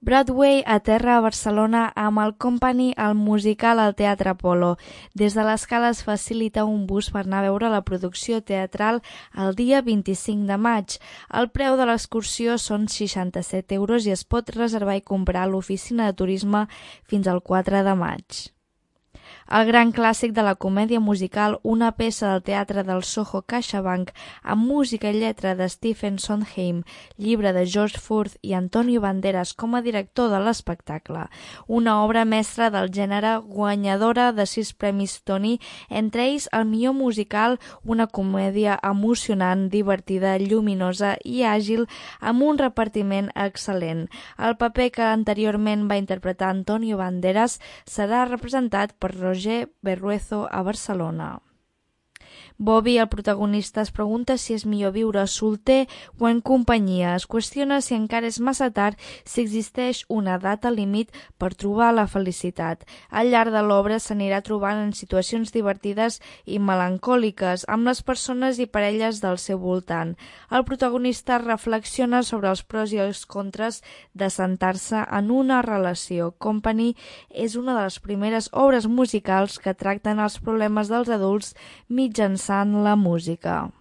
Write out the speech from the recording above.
Broadway aterra a Barcelona amb el Company al musical al Teatre Apolo. Des de l'Escala es facilita un bus per anar a veure la producció teatral el dia 25 de maig. El preu de l'excursió són 67 € i es pot reservar i comprar a l'oficina de turisme fins al 4 de maig. El gran clàssic de la comèdia musical, una peça del teatre del Soho CaixaBank amb música i lletra de Stephen Sondheim, llibre de George Furth i Antonio Banderas com a director de l'espectacle. Una obra mestra del gènere guanyadora de 6 premis Tony, entre ells el millor musical, una comèdia emocionant, divertida, lluminosa i àgil amb un repartiment excel·lent. El paper que anteriorment va interpretar Antonio Banderas serà representat per Roger Berruezo a Barcelona. Bobby, el protagonista, es pregunta si és millor viure solter o en companyia. Es qüestiona si encara és massa tard, si existeix una data límit per trobar la felicitat. Al llarg de l'obra s'anirà trobant en situacions divertides i melancòliques amb les persones i parelles del seu voltant. El protagonista reflexiona sobre els pros i els contres de sentar-se en una relació. Company és una de les primeres obres musicals que tracten els problemes dels adults mitjançant la música.